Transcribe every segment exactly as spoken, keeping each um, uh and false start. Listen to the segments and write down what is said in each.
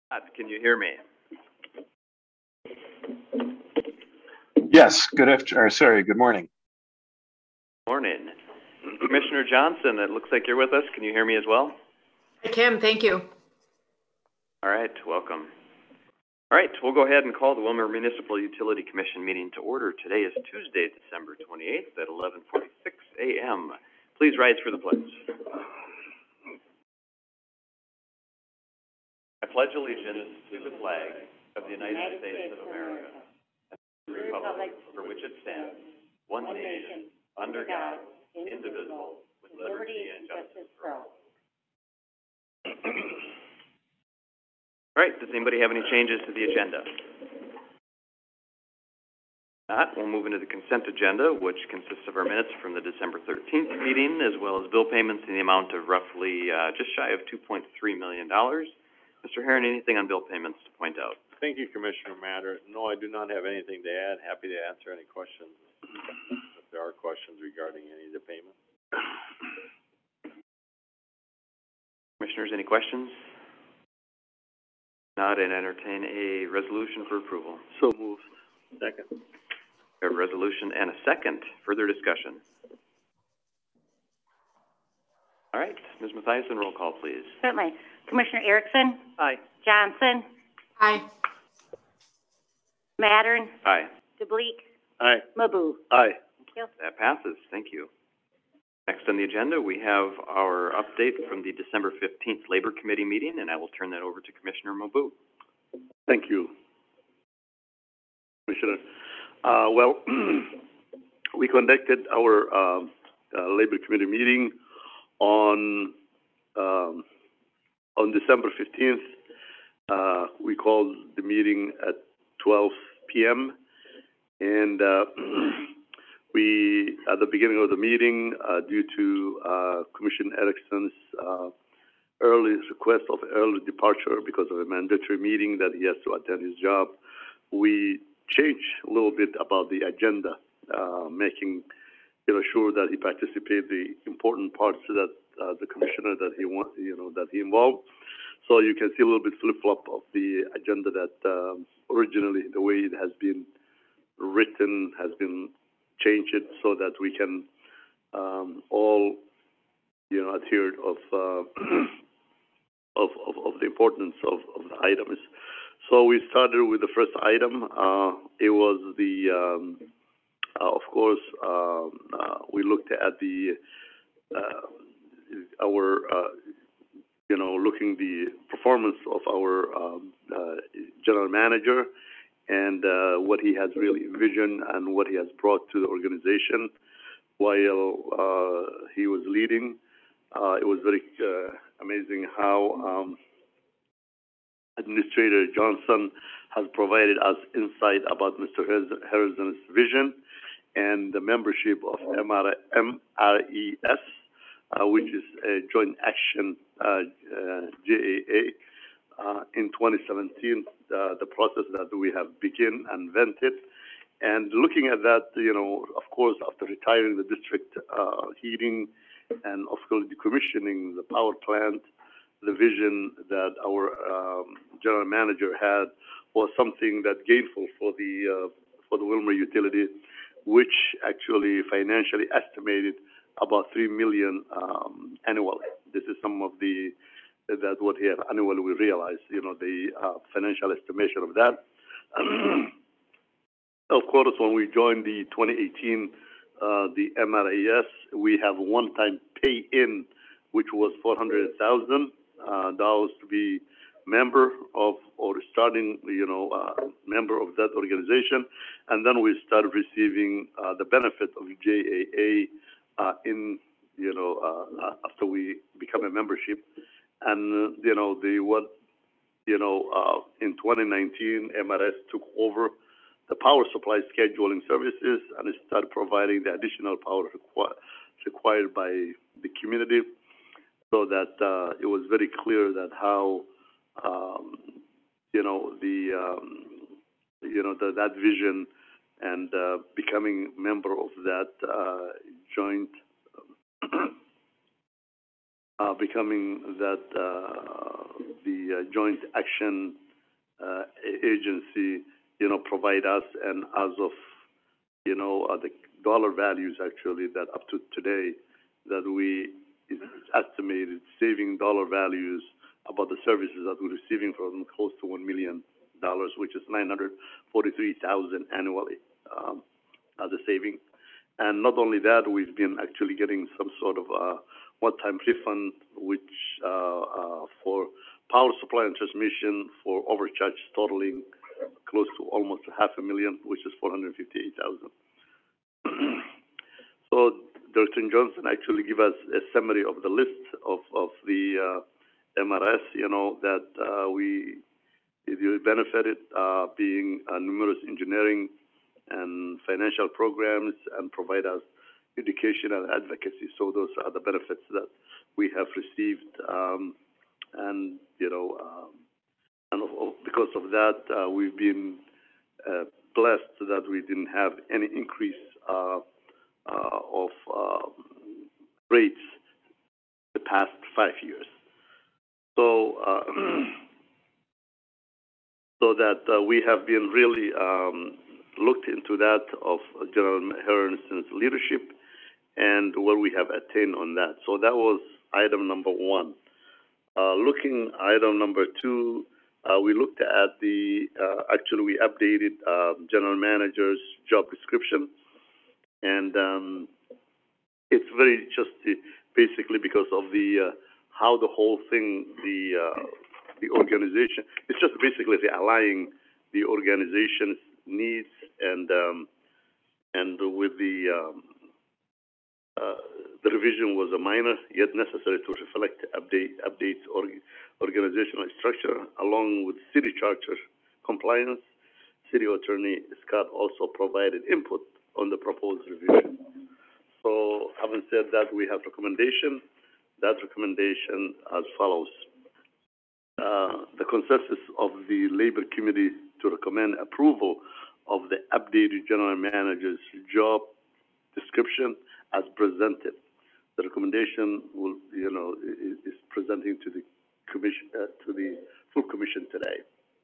Scott, can you hear me? Yes, good after, or sorry, good morning. Morning. Commissioner Johnson, it looks like you're with us. Can you hear me as well? I can, thank you. All right, welcome. All right, we'll go ahead and call the Willmar Municipal Utility Commission meeting to order. Today is Tuesday, December twenty-eighth at eleven forty-six a m Please rise for the pledge. I pledge allegiance to the flag of the United States of America and to the republic for which it stands, one nation, under God, indivisible, with liberty and justice for all. All right, does anybody have any changes to the agenda? Not, we'll move into the consent agenda, which consists of our minutes from the December thirteenth meeting, as well as bill payments in the amount of roughly uh, just shy of two point three million dollars. Mister Herron, anything on bill payments to point out? Thank you, Commissioner Matter. No, I do not have anything to add. Happy to answer any questions, if there are questions regarding any of the payments. Commissioners, any questions? Not, and entertain a resolution for approval. So moved. Second. We have a resolution and a second. Further discussion? All right, Miz Mathiasen, roll call, please. Certainly. Commissioner Erickson? Aye. Johnson? Aye. Mattern? Aye. DeBleek? Aye. Maboo? Aye. Thank you. That passes. Thank you. Next on the agenda, we have our update from the December fifteenth Labor Committee meeting, and I will turn that over to Commissioner Maboo. Thank you, Commissioner. Uh, well, we conducted our uh, uh, Labor Committee meeting on um, on December fifteenth. Uh, we called the meeting at twelve p m and uh, we, at the beginning of the meeting, uh, due to uh, Commissioner Erickson's uh, early request of early departure because of a mandatory meeting that he has to attend his job, we changed a little bit about the agenda, uh, making you know sure that he participated the important parts that uh, the commissioner that he want you know that he involved. So you can see a little bit flip flop of the agenda that um, originally the way it has been written has been changed it so that we can um, all you know adhere of, uh, of of of the importance of, of the items. So we started with the first item. Uh, it was the um, uh, of course um, uh, we looked at the uh, our uh, you know looking the performance of our um, uh, general manager and uh, what he has really envisioned and what he has brought to the organization while uh, he was leading. Uh, it was very uh, amazing how um, Administrator Johnson has provided us insight about Mister Harrison's vision and the membership of M R E S, uh, which is a joint action uh, uh, J A A. Uh, in twenty seventeen, uh, the process that we have begun and invented. And looking at that, you know, of course, after retiring the district uh, heating and of course decommissioning the power plant, the vision that our um, general manager had was something that gainful for the uh, for the Willmar utility, which actually financially estimated about three million um, annually. This is some of the that what he have annually we realize, you know, the uh, financial estimation of that. Of course, when we joined the twenty eighteen, uh, the M R A S, we have one-time pay-in, which was four hundred thousand dollars uh, to be member of or starting, you know, uh, member of that organization, and then we started receiving uh, the benefit of J A A uh, in, you know, uh, after we become a membership. And, uh, you know, the what, you know, uh, in twenty nineteen, M R S took over the power supply scheduling services and it started providing the additional power requ required by the community, so that uh, it was very clear that how, um, you know, the, um, you know, the, that vision and uh, becoming member of that uh, joint Uh, becoming that uh, the uh, Joint Action uh, Agency, you know, provide us, and as of, you know, uh, the dollar values actually that up to today, that we, it's estimated saving dollar values about the services that we're receiving from them close to one million dollars, which is nine hundred forty-three thousand annually, um, as a saving. And not only that, we've been actually getting some sort of uh, one-time refund, which uh, uh, for power supply and transmission for overcharge totaling close to almost half a million, which is four hundred fifty-eight thousand. So Director Johnson actually give us a summary of the list of, of the uh, M R S, you know, that uh, we you benefited, uh, being uh, numerous engineering and financial programs, and provide us education and advocacy. So those are the benefits that we have received, um, and you know, um, and of, of, because of that, uh, we've been uh, blessed that we didn't have any increase uh, uh, of uh, rates the past five years. So, uh, so that uh, we have been really um, looked into that of General Harrison's leadership and what we have attained on that. So that was item number one. Uh, looking item number two, uh, we looked at the, uh, actually we updated uh, general manager's job description, and um, it's very just uh, basically because of the, uh, how the whole thing, the, uh, the organization, it's just basically realigning the organization's needs, and um, and with the um, uh, the revision was a minor yet necessary to reflect update updates or organizational structure along with city charter compliance. City Attorney Scott also provided input on the proposed revision. So having said that, we have recommendation. That recommendation as follows. Uh, the consensus of the Labor Committee to recommend approval of the updated general manager's job description as presented. The recommendation will, you know, is, is presenting to the commission, uh, to the full commission today.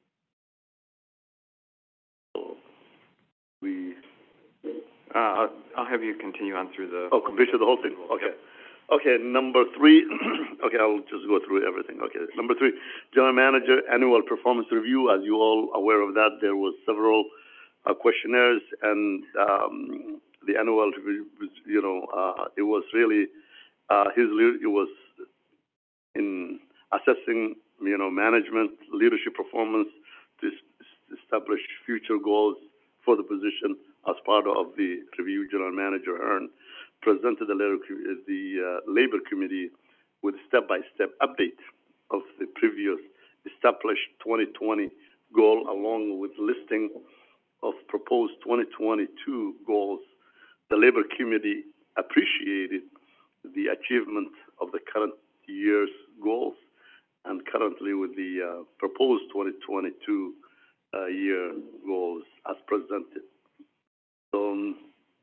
So we. Uh, I'll, I'll have you continue on through the. Oh, commission, the whole thing. Okay. Okay, number three, okay, I'll just go through everything. Okay, number three, General Manager Annual Performance Review. As you all aware of that, there was several uh, questionnaires, and um, the annual review, was, you know, uh, it was really, uh, his, it was in assessing, you know, management, leadership performance, to establish future goals for the position as part of the review. General Manager Hearn presented the, labor, the uh, Labor Committee with step-by-step update of the previous established twenty twenty goal, along with listing of proposed twenty twenty-two goals. The Labor Committee appreciated the achievement of the current year's goals, and currently with the uh, proposed twenty twenty-two uh, year goals as presented. So, um,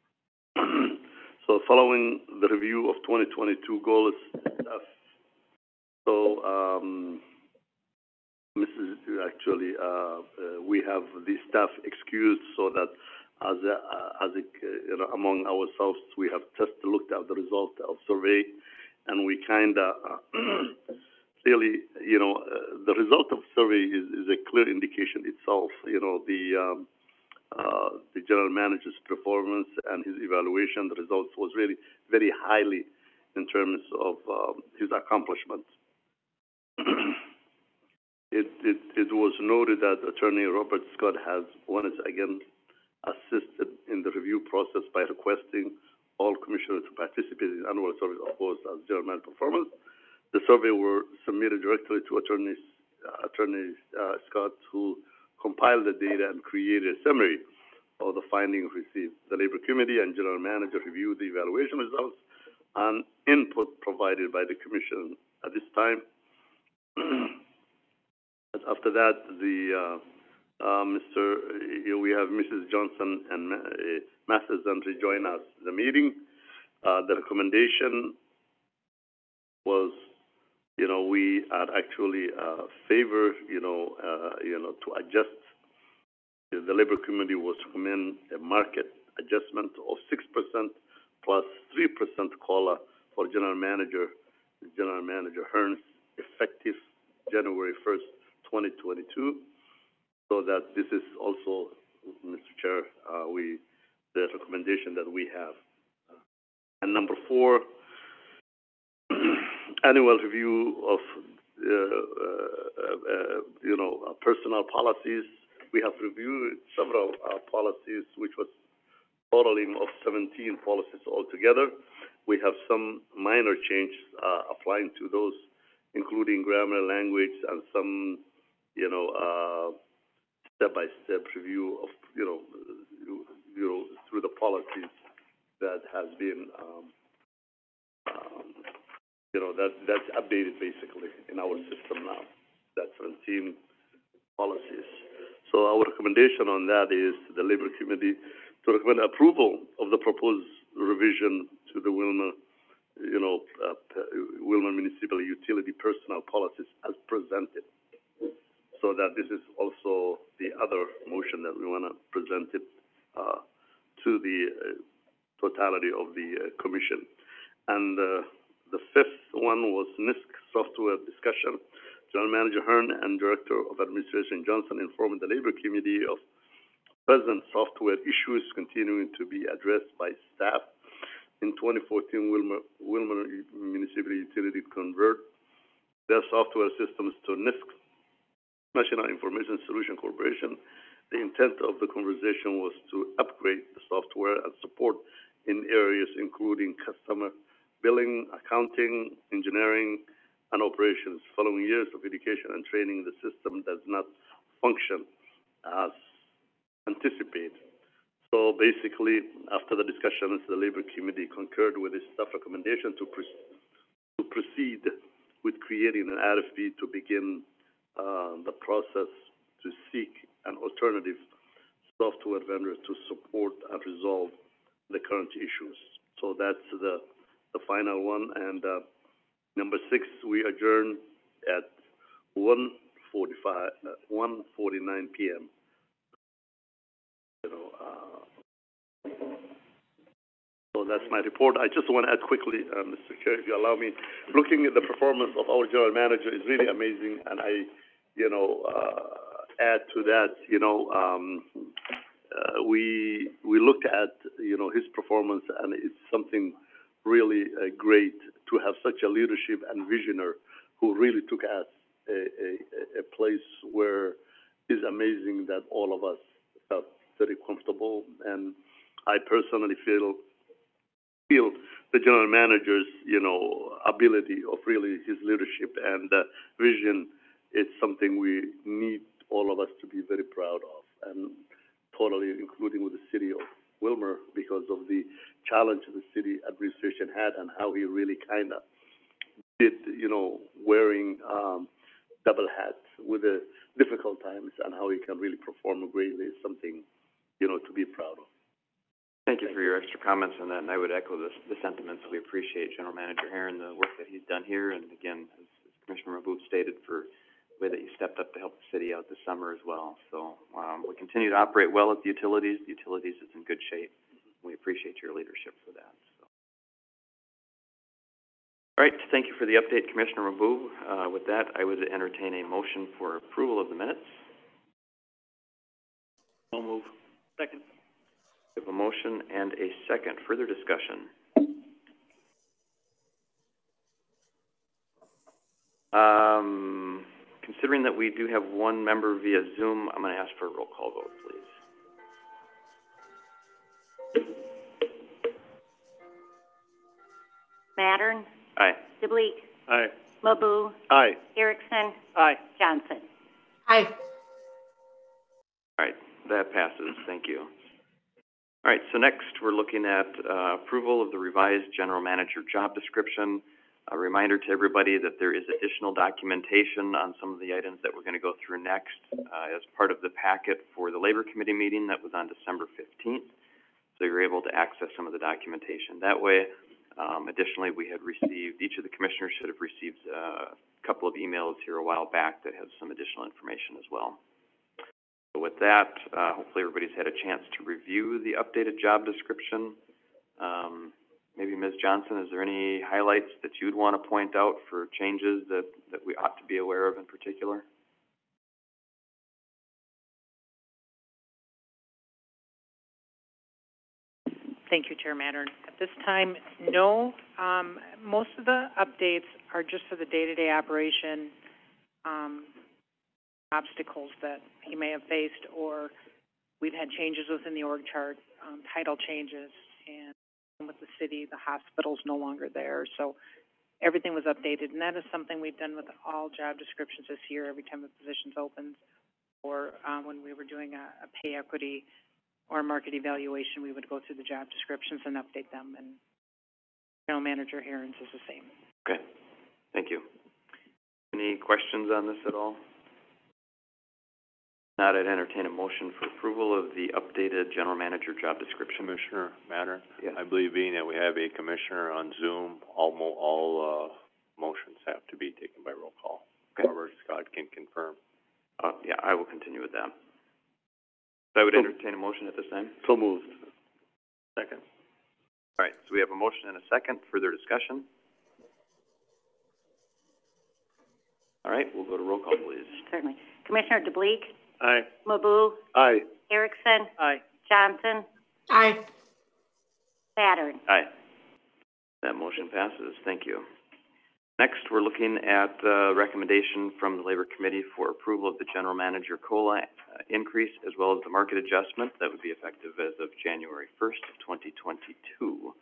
So following the review of twenty twenty-two goals, uh, so um, Missus Actually, uh, uh, we have the staff excused so that as a, uh, as a, uh, you know, among ourselves, we have just looked at the result of survey, and we kind of uh, really, you know, uh, the result of survey is, is a clear indication itself. You know, the um, Uh, the general manager's performance and his evaluation, the results was really very highly in terms of um, his accomplishments. it, it, it was noted that Attorney Robert Scott has once again assisted in the review process by requesting all commissioners to participate in annual survey of course as general manager performance. The survey were submitted directly to Attorney, uh, Attorney uh, Scott, who compiled the data and created a summary of the findings received. The Labor Committee and General Manager reviewed the evaluation results and input provided by the Commission at this time. After that, the uh, uh, Mister Uh, we have Missus Johnson and uh, Matheson to join us the meeting. Uh, the recommendation was you know, we are actually, uh, favor, you know, uh, you know, to adjust. The labor committee was recommend a market adjustment of six percent plus three percent COLA for general manager, general manager Hearns, effective January first, twenty twenty-two. So that this is also, Mister Chair, uh, we, the recommendation that we have. And number four, annual review of, uh, uh, uh, you know, uh, personnel policies. We have reviewed several, uh, policies, which was totaling of seventeen policies altogether. We have some minor changes, uh, applying to those, including grammar, language, and some, you know, uh, step-by-step review of, you know, you, you know, through the policies that has been, um, um, you know, that, that's updated basically in our system now, that seventeen policies. So our recommendation on that is the Labor Committee to recommend approval of the proposed revision to the Wilmer, you know, uh, Wilmer Municipal Utility Personnel Policies as presented. So that this is also the other motion that we want to present it, uh, to the uh, totality of the uh, commission. And, uh, the fifth one was N I S C software discussion. General Manager Hearn and Director of Administration Johnson informed the Labor Committee of present software issues continuing to be addressed by staff. In twenty fourteen, Wilmer, Wilmer Municipal Utility convert their software systems to N I S C, National Information Solution Corporation. The intent of the conversation was to upgrade the software and support in areas including customer billing, accounting, engineering, and operations. Following years of education and training, the system does not function as anticipated. So basically, after the discussions, the Labor Committee concurred with the staff recommendation to, pre to proceed with creating an R F P to begin uh, the process to seek an alternative software vendor to support and resolve the current issues. So that's the the final one. And uh, number six, we adjourn at one forty-five, uh, one forty-nine p m You know, uh, so that's my report. I just want to add quickly, uh, Mister Chair, if you allow me, looking at the performance of our general manager is really amazing, and I, you know, uh, add to that, you know, um, uh, we we looked at, you know, his performance, and it's something really uh, great to have such a leadership and visionary who really took us a, a, a place where it's amazing that all of us felt very comfortable. And I personally feel feel the general manager's, you know, ability of really his leadership and uh, vision. It's something we need all of us to be very proud of, and totally including with the city of Wilmer, because of the challenge the city administration had and how he really kind of did, you know, wearing um, double hats with the difficult times, and how he can really perform greatly is something, you know, to be proud of. Thank you for your extra comments on that, and I would echo the, the sentiments. We appreciate General Manager Herron, the work that he's done here, and again, as, as Commissioner Raboup stated, for the way that you stepped up to help the city out this summer as well. So, um, we continue to operate well at the utilities. The utilities is in good shape. We appreciate your leadership for that, so. All right, thank you for the update, Commissioner Raboup. Uh, with that, I would entertain a motion for approval of the minutes. No move. Second. We have a motion and a second. Further discussion? Um, considering that we do have one member via Zoom, I'm going to ask for a roll call vote, please. Mattern, Aye. DeBleek, Aye. Lebu, Aye. Erickson, Aye. Johnson. Aye. All right, that passes. Thank you. All right, so next we're looking at uh, approval of the revised general manager job description. A reminder to everybody that there is additional documentation on some of the items that we're going to go through next uh, as part of the packet for the Labor Committee meeting that was on December fifteenth. So you're able to access some of the documentation that way. Um, additionally, we had received, each of the commissioners should have received uh, a couple of emails here a while back that have some additional information as well. So with that, uh, hopefully everybody's had a chance to review the updated job description. Um, maybe Miz Johnson, is there any highlights that you'd want to point out for changes that, that we ought to be aware of in particular? Thank you, Chair Mattern. At this time, no. Um, most of the updates are just for the day-to-day operation, um, obstacles that he may have faced, or we've had changes within the org chart, um, title changes, and with the city, the hospital's no longer there. So everything was updated, and that is something we've done with all job descriptions this year. Every time a position's opened, or uh, when we were doing a, a pay equity or market evaluation, we would go through the job descriptions and update them, and General Manager Herons is the same. Okay, thank you. Any questions on this at all? Not, I'd entertain a motion for approval of the updated General Manager job description. Commissioner Matter? Yes. I believe being that we have a commissioner on Zoom, all mo- all, uh, motions have to be taken by roll call. Okay. However, Scott can confirm. Uh, yeah, I will continue with that. So I would entertain a motion at this time. So moved. Second. All right, so we have a motion and a second. Further discussion? All right, we'll go to roll call, please. Certainly. Commissioner DeBleek, Aye. Mabu, Aye. Erickson, Aye. Johnson, Aye. Saturn. Aye. That motion passes. Thank you. Next, we're looking at uh recommendation from the Labor Committee for approval of the General Manager COLA uh, increase as well as the market adjustment that would be effective as of January first of twenty twenty-two.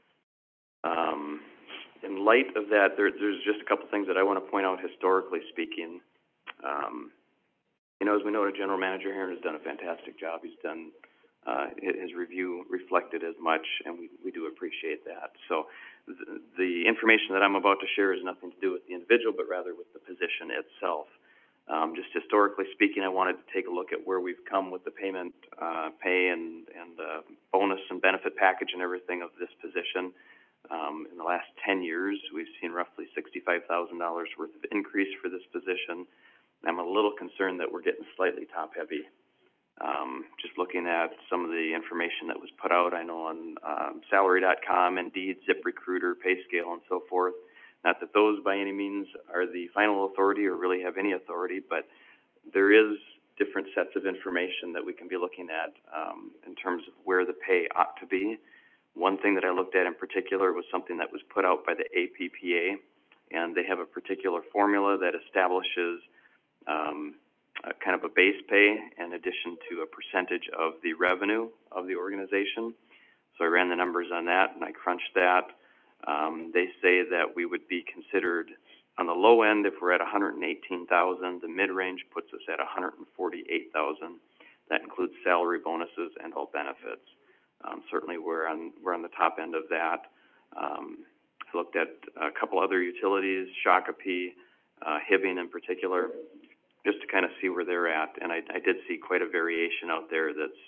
Um, in light of that, there, there's just a couple things that I want to point out historically speaking. Um, you know, as we know, the General Manager here has done a fantastic job. He's done, uh, his, his review reflected as much, and we, we do appreciate that. So the, the information that I'm about to share has nothing to do with the individual, but rather with the position itself. Um, just historically speaking, I wanted to take a look at where we've come with the payment, uh, pay and, and, uh, bonus and benefit package and everything of this position. Um, in the last ten years, we've seen roughly sixty-five thousand dollars worth of increase for this position. I'm a little concerned that we're getting slightly top-heavy. Um, just looking at some of the information that was put out, I know on um, salary dot com, Indeed, ZipRecruiter, PayScale, and so forth. Not that those by any means are the final authority or really have any authority, but there is different sets of information that we can be looking at um, in terms of where the pay ought to be. One thing that I looked at in particular was something that was put out by the A P P A, and they have a particular formula that establishes um, a kind of a base pay in addition to a percentage of the revenue of the organization. So I ran the numbers on that and I crunched that. Um, they say that we would be considered on the low end if we're at one hundred eighteen thousand. The mid-range puts us at one hundred forty-eight thousand. That includes salary, bonuses, and all benefits. Um, certainly we're on, we're on the top end of that. Um, I looked at a couple other utilities, Shakopee, uh, Hibbing in particular, just to kind of see where they're at. And I, I did see quite a variation out there that's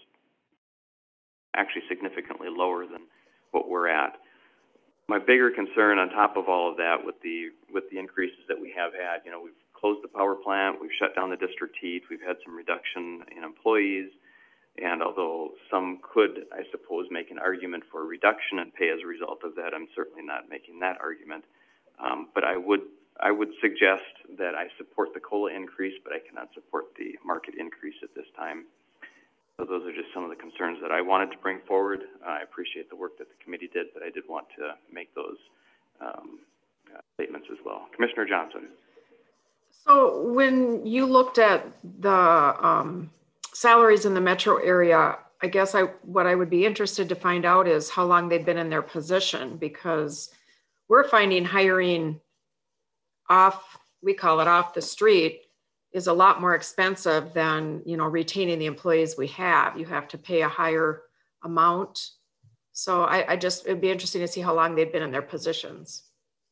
actually significantly lower than what we're at. My bigger concern on top of all of that with the, with the increases that we have had, you know, we've closed the power plant, we've shut down the district heat, we've had some reduction in employees. And although some could, I suppose, make an argument for a reduction in pay as a result of that, I'm certainly not making that argument. Um, but I would, I would suggest that I support the COLA increase, but I cannot support the market increase at this time. So those are just some of the concerns that I wanted to bring forward. Uh, I appreciate the work that the committee did, but I did want to make those um, uh, statements as well. Commissioner Johnson. So when you looked at the um, salaries in the metro area, I guess I what I would be interested to find out is how long they've been in their position, because we're finding hiring off, we call it off the street, is a lot more expensive than, you know, retaining the employees we have. You have to pay a higher amount. So I, I just, it'd be interesting to see how long they've been in their positions.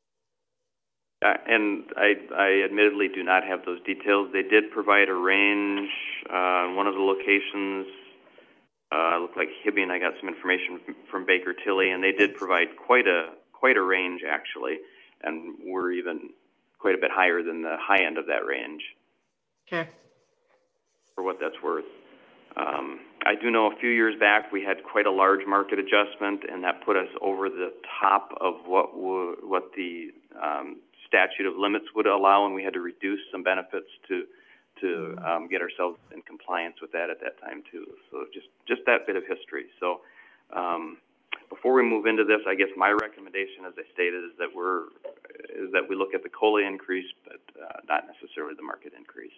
Uh, and I, I admittedly do not have those details. They did provide a range uh, in one of the locations. Uh, it looked like Hibbing. I got some information from, from Baker Tilly, and they did provide quite a quite a range, actually, and we're even quite a bit higher than the high end of that range, Okay. for what that's worth. Um, I do know a few years back, we had quite a large market adjustment, and that put us over the top of what wo- what the, um, statute of limits would allow, and we had to reduce some benefits to, to, um, get ourselves in compliance with that at that time too. So just, just that bit of history. So, um, before we move into this, I guess my recommendation, as I stated, is that we're, is that we look at the COLA increase, but, uh, not necessarily the market increase.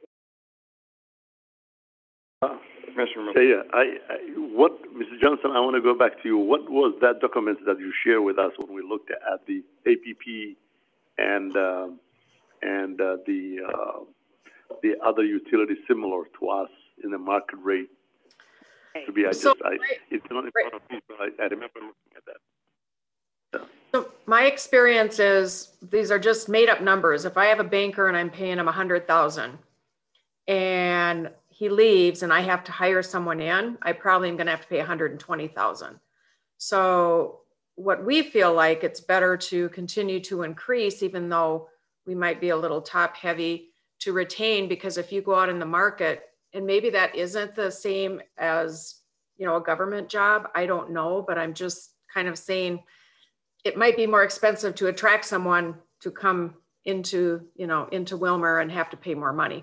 Uh, Commissioner so, yeah, I, I, what, Mister Johnson, I want to go back to you. What was that document that you shared with us when we looked at the A P P and, um, and, uh, the, uh, the other utilities similar to us in the market rate? To be, I just, So, I, right, it's not in front of me, but I, I remember looking at that. So my experience is, these are just made up numbers. If I have a banker and I'm paying him a hundred thousand and he leaves and I have to hire someone in, I probably am gonna have to pay a hundred and twenty thousand. So what we feel like, it's better to continue to increase, even though we might be a little top heavy, to retain, because if you go out in the market, and maybe that isn't the same as, you know, a government job, I don't know, but I'm just kind of saying, it might be more expensive to attract someone to come into, you know, into Wilmer and have to pay more money.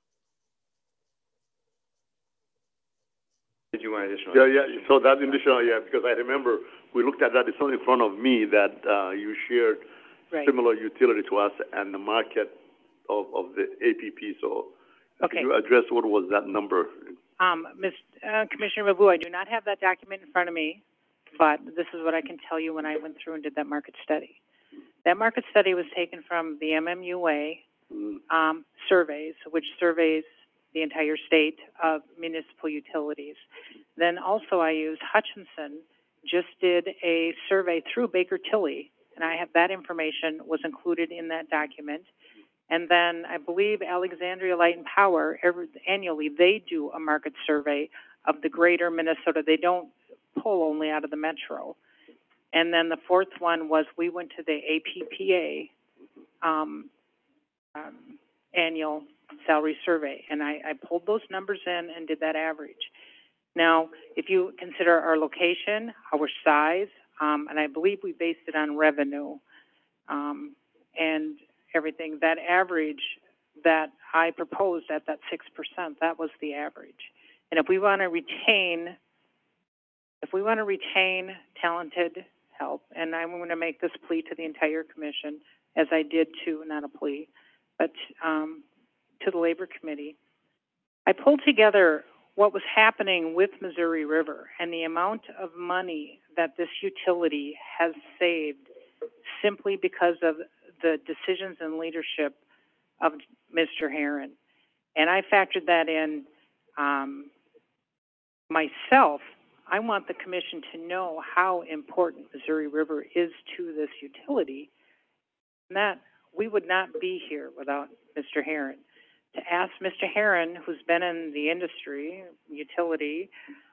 Did you want additional? Yeah, yeah, so that additional, yeah, because I remember we looked at that, it's not in front of me that, uh, you shared Right. similar utility to us and the market of, of the A P P, so Okay. can you address what was that number? Um, Miz uh, Commissioner Babu, I do not have that document in front of me, but this is what I can tell you when I went through and did that market study. That market study was taken from the M M U A, Mm, um, surveys, which surveys the entire state of municipal utilities. Then also I used Hutchinson, just did a survey through Baker Tilly, and I have that information was included in that document. And then I believe Alexandria Light and Power, every, annually, they do a market survey of the greater Minnesota. They don't pull only out of the metro. And then the fourth one was we went to the A P P A, um, um, annual salary survey, and I, I pulled those numbers in and did that average. Now, if you consider our location, our size, um, and I believe we based it on revenue, um, and everything, that average that I proposed at that six percent, that was the average. And if we want to retain, if we want to retain talented help, and I'm going to make this plea to the entire commission, as I did to, not a plea, but um, to the Labor Committee, I pulled together what was happening with Missouri River and the amount of money that this utility has saved simply because of the decisions and leadership of Mister Herron. And I factored that in um, myself. I want the commission to know how important Missouri River is to this utility, and that we would not be here without Mister Herron. To ask Mister Herron, who's been in the industry, utility,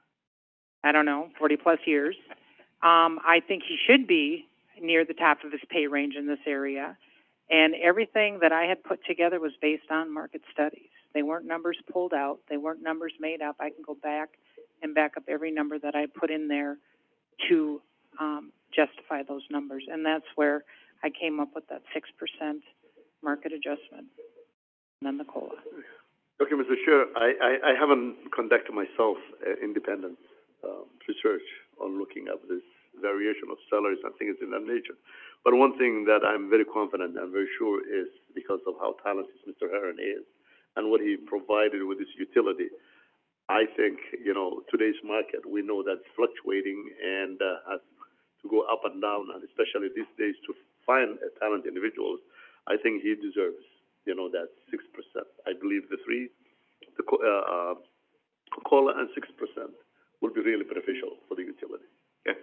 I don't know, forty plus years, um, I think he should be near the top of his pay range in this area. And everything that I had put together was based on market studies. They weren't numbers pulled out. They weren't numbers made up. I can go back and back up every number that I put in there to um, justify those numbers. And that's where I came up with that six percent market adjustment, and then the COLA. Okay, Mister Chair, I, I, I haven't conducted myself uh, independent um, research on looking at this variation of salaries and things in that nature. But one thing that I'm very confident and very sure is because of how talented Mister Herron is and what he provided with this utility. I think, you know, today's market, we know that's fluctuating and uh, has to go up and down, and especially these days to find a talented individuals, I think he deserves, you know, that six percent. I believe the three, the co- uh, uh, COLA and six percent will be really beneficial for the utility. Okay.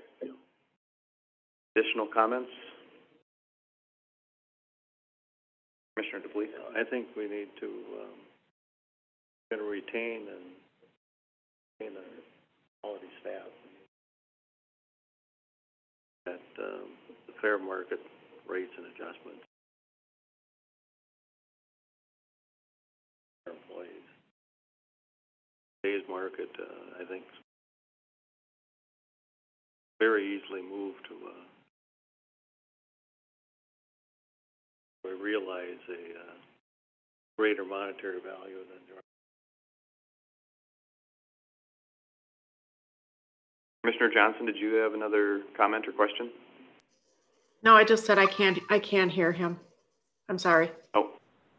Additional comments? Commissioner DeBoer? I think we need to, um, gonna retain and retain a quality staff. That, um, the fair market rates and adjustments for employees. Today's market, uh, I think, very easily move to, uh, we realize a, uh, greater monetary value than there. Commissioner Johnson, did you have another comment or question? No, I just said I can't, I can't hear him. I'm sorry. Oh.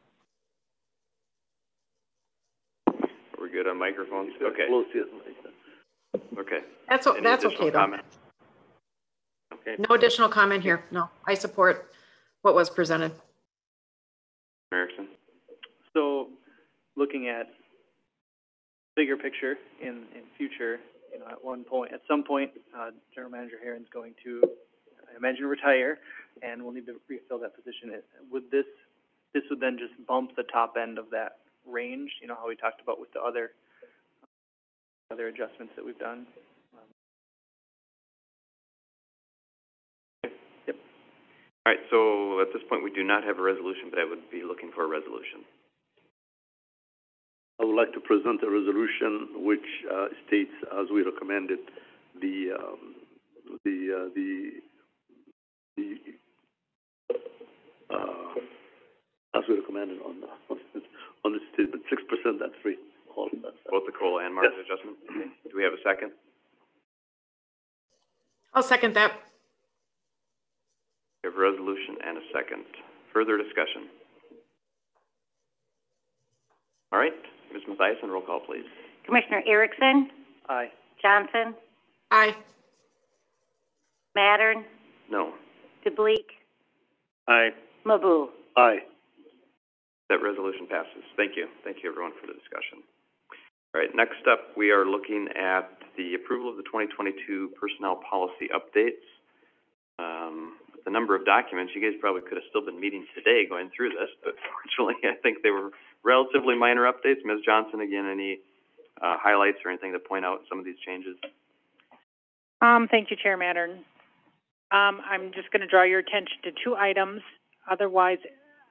Are we good on microphones? Okay, Close to it. okay. That's, o- Any that's additional okay though. comments? Okay, No additional comment here. No, I support what was presented. Erickson. So, looking at bigger picture in, in future, you know, at one point, at some point, uh, General Manager Herron's going to, I imagine, retire, and we'll need to refill that position. It- Would this, this would then just bump the top end of that range, you know, how we talked about with the other, other adjustments that we've done? Yep. All right, so at this point, we do not have a resolution, but I would be looking for a resolution. I would like to present a resolution which, uh, states, as we recommended, the, um, the, uh, the, the, uh, as we recommended on the, on the statement, six percent that's free, all of that stuff. Both the COLA and market Yes. adjustment? Okay. Do we have a second? I'll second that. We have a resolution and a second. Further discussion? All right, Miz Mathiasen, roll call, please. Commissioner Erickson, Aye. Johnson, Aye. Mattern, No. DeBleek, Aye. Mabu. Aye. That resolution passes. Thank you. Thank you, everyone, for the discussion. All right, next up, we are looking at the approval of the twenty twenty-two personnel policy updates. Um, with the number of documents, you guys probably could have still been meeting today going through this, but fortunately, I think they were relatively minor updates. Miz Johnson, again, any uh, highlights or anything to point out some of these changes? Um, thank you, Chair Mattern. Um, I'm just gonna draw your attention to two items. Otherwise,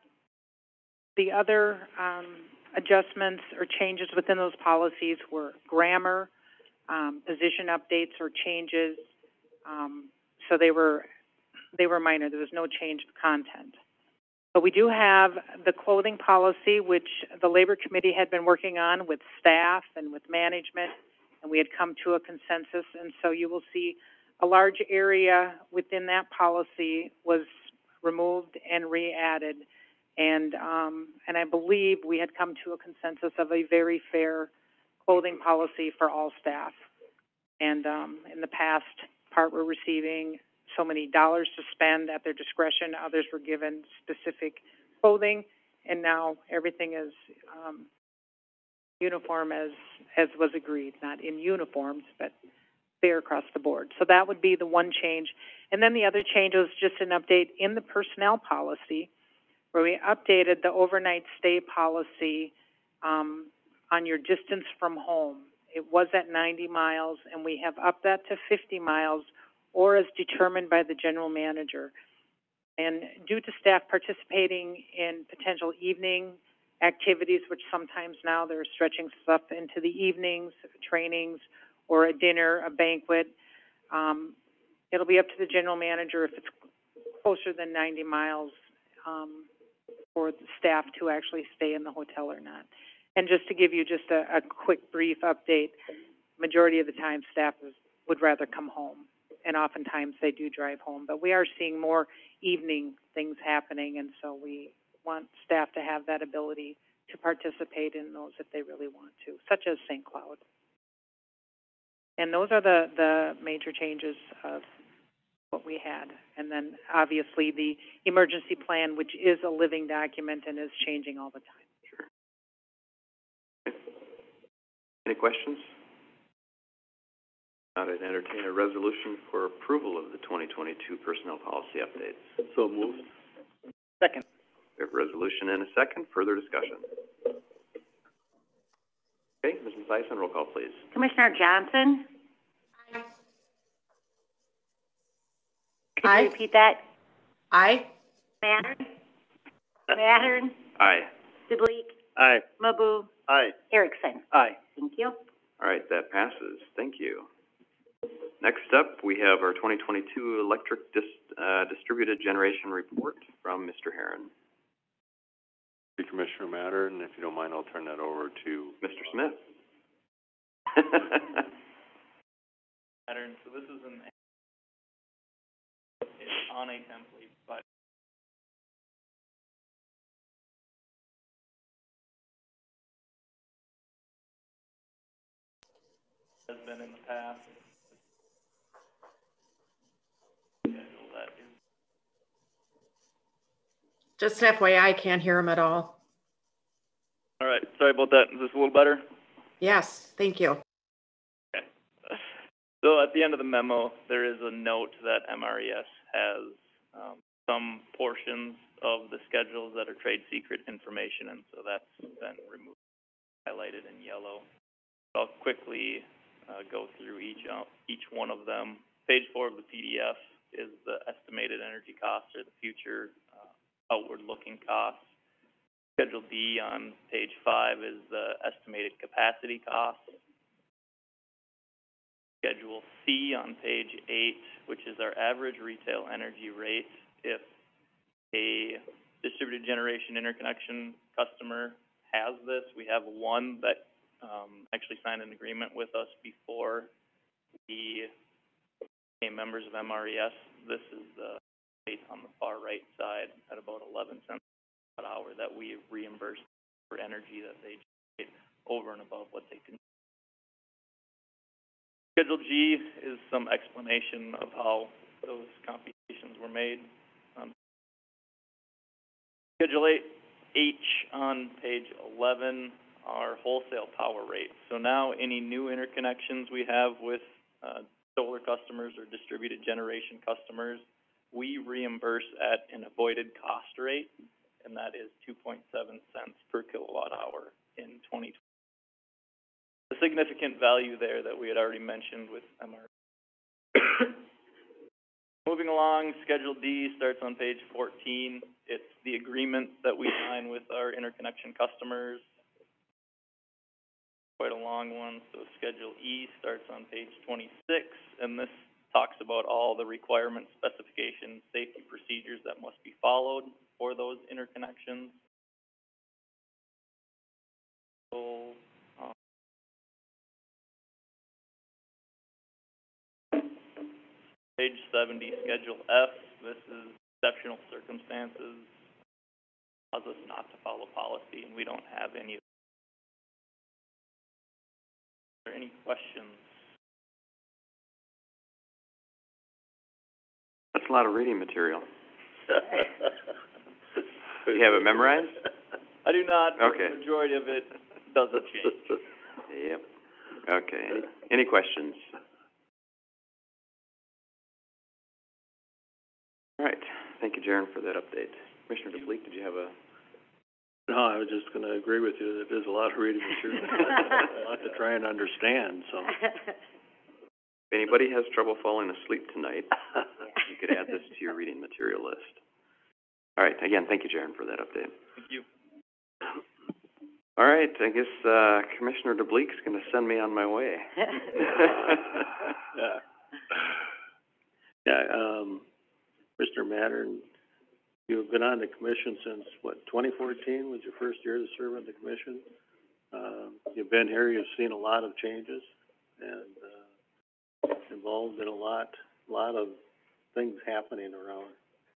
the other, um, adjustments or changes within those policies were grammar, um, position updates or changes. Um, so they were, they were minor. There was no change of content. But we do have the clothing policy, which the Labor Committee had been working on with staff and with management, and we had come to a consensus. And so you will see a large area within that policy was removed and re-added. And, um, and I believe we had come to a consensus of a very fair clothing policy for all staff. And, um, in the past, part were receiving so many dollars to spend at their discretion, others were given specific clothing, and now everything is, um, uniform as, as was agreed, not in uniforms, but fair across the board. So that would be the one change. And then the other change was just an update in the personnel policy, where we updated the overnight stay policy, um, on your distance from home. It was at ninety miles, and we have upped that to fifty miles, or as determined by the general manager. And due to staff participating in potential evening activities, which sometimes now they're stretching stuff into the evenings, trainings, or a dinner, a banquet, um, it'll be up to the general manager if it's closer than ninety miles, um, for the staff to actually stay in the hotel or not. And just to give you just a, a quick brief update, majority of the time staff is, would rather come home, and oftentimes they do drive home. But we are seeing more evening things happening, and so we want staff to have that ability to participate in those if they really want to, such as Saint Cloud. And those are the, the major changes of what we had. And then obviously the emergency plan, which is a living document and is changing all the time. Sure. Any questions? I'd entertain a resolution for approval of the twenty twenty-two personnel policy updates. So moved. Second. We have a resolution and a second. Further discussion? Okay, Miz Mathiasen, roll call, please. Commissioner Johnson, could Aye. you repeat that? Aye. Mattern? Mattern? Aye. DeBleek? Aye. Mabu? Aye. Erickson? Aye. Thank you. All right, that passes. Thank you. Next up, we have our twenty twenty-two electric dis, uh, distributed generation report from Mister Herron. Commissioner Matter, and if you don't mind, I'll turn that over to Mister Smith. Pattern, so this is an, it's on a template, but has been in the past. Schedule that is, Just an F Y I, I can't hear him at all. all right, sorry about that. Is this a little better? Yes, thank you. Okay. So at the end of the memo, there is a note that M R E S has, um, some portions of the schedules that are trade secret information, and so that's been removed, highlighted in yellow. So I'll quickly, uh, go through each, uh, each one of them. Page four of the P D F is the estimated energy costs or the future, uh, outward-looking costs. Schedule D on page five is the estimated capacity costs. Schedule C on page eight, which is our average retail energy rate. If a distributed generation interconnection customer has this, we have one that, um, actually signed an agreement with us before we became members of M R E S. This is the rate on the far right side at about eleven cents an hour that we reimburse for energy that they generate over and above what they can. Schedule G is some explanation of how those computations were made. Um, Schedule eight, H on page eleven are wholesale power rates. So now any new interconnections we have with, uh, solar customers or distributed generation customers, we reimburse at an avoided cost rate, and that is two point seven cents per kilowatt hour in twenty twenty. The significant value there that we had already mentioned with M R. Moving along, Schedule D starts on page fourteen. It's the agreements that we sign with our interconnection customers. Quite a long one, so Schedule E starts on page twenty-six, and this talks about all the requirements, specifications, safety procedures that must be followed for those interconnections. So, um, page seventy, Schedule F, this is exceptional circumstances, allows us not to follow policy, and we don't have any. Are there any questions? That's a lot of reading material. Do you have it memorized? I do not, but Okay. the majority of it doesn't change. Yep. Okay. Any, any questions? All right. Thank you, Jaren, for that update. Commissioner DeBleek, did you have a? No, I was just gonna agree with you that there's a lot of reading material, a lot to try and understand, so. If anybody has trouble falling asleep tonight, you could add this to your reading material list. All right. Again, thank you, Jaren, for that update. Thank you. All right. I guess, uh, Commissioner DeBleek's gonna send me on my way. Yeah. Yeah, um, Mister Mattern, you've been on the commission since, what, twenty fourteen was your first year to serve on the commission? Um, you've been here, you've seen a lot of changes, and, uh, involved in a lot, lot of things happening around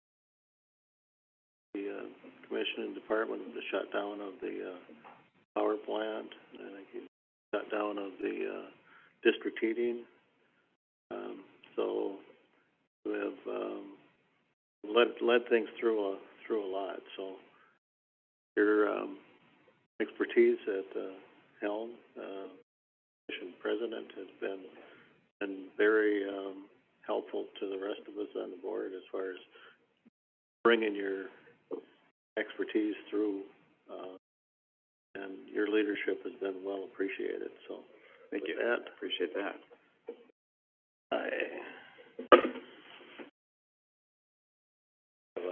the, uh, commission and department, the shutdown of the, uh, power plant, and I think you shutdown of the, uh, district heating. Um, so we have, um, led, led things through a, through a lot, so your, um, expertise at, uh, helm, uh, commission president has been, been very, um, helpful to the rest of us on the board as far as bringing your expertise through, uh, and your leadership has been well appreciated, so. Thank you. With that, Appreciate that. I have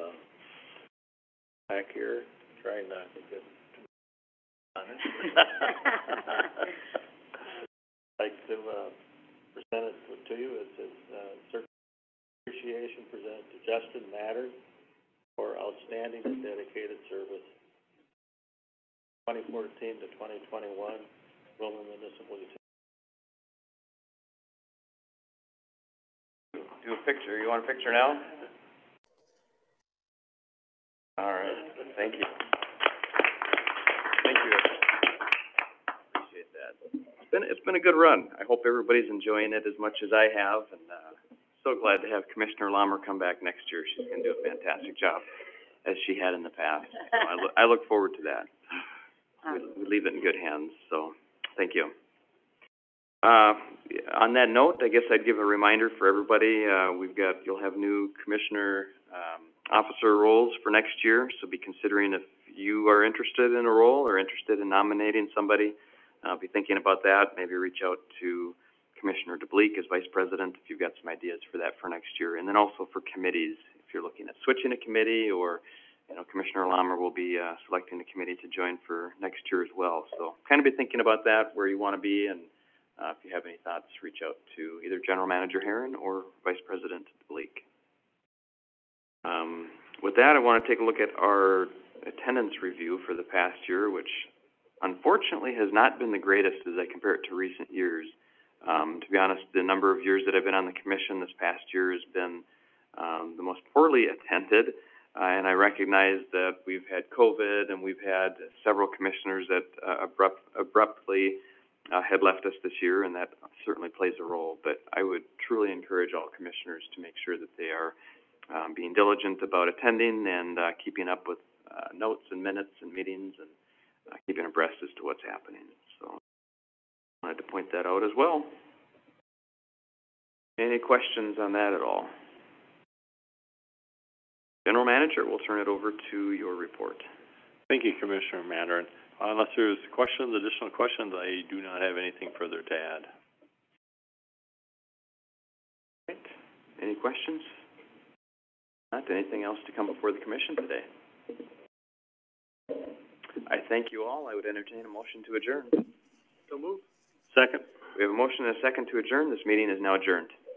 agenda, I think that's like to, uh, present it to you, it says, uh, certain appreciation presented to Justin Mattern for outstanding and dedicated service, twenty fourteen to twenty twenty-one, Roman Municipal Utility. Do a picture, you want a picture now? All right, thank you. Thank you. Appreciate that. It's been, it's been a good run. I hope everybody's enjoying it as much as I have, and, uh, so glad to have Commissioner Lammer come back next year. She's gonna do a fantastic job, as she had in the past. So I look, I look forward to that. We, we leave it in good hands, so, thank you. Uh, on that note, I guess I'd give a reminder for everybody, uh, we've got, you'll have new commissioner, um, officer roles for next year, so be considering if you are interested in a role or interested in nominating somebody, uh, be thinking about that. Maybe reach out to Commissioner DeBleek as Vice President if you've got some ideas for that for next year. And then also for committees, if you're looking at switching a committee, or, you know, Commissioner Lammer will be, uh, selecting a committee to join for next year as well. So kind of be thinking about that, where you want to be, and, uh, if you have any thoughts, reach out to either General Manager Herron or Vice President DeBleek. Um, with that, I want to take a look at our attendance review for the past year, which unfortunately has not been the greatest as I compare it to recent years. Um, to be honest, the number of years that I've been on the commission this past year has been, um, the most poorly attended. Uh, and I recognize that we've had COVID and we've had several commissioners that, uh, abrupt, abruptly, uh, had left us this year, and that certainly plays a role. But I would truly encourage all commissioners to make sure that they are, um, being diligent about attending and, uh, keeping up with, uh, notes and minutes and meetings, and, uh, keeping abreast as to what's happening. So I wanted to point that out as well. Any questions on that at all? General Manager, we'll turn it over to your report. Thank you, Commissioner Mattern. Unless there's questions, additional questions, I do not have anything further to add. Right. Any questions? Not anything else to come before the commission today? I thank you all. I would entertain a motion to adjourn. So moved. Second. We have a motion and a second to adjourn. This meeting is now adjourned.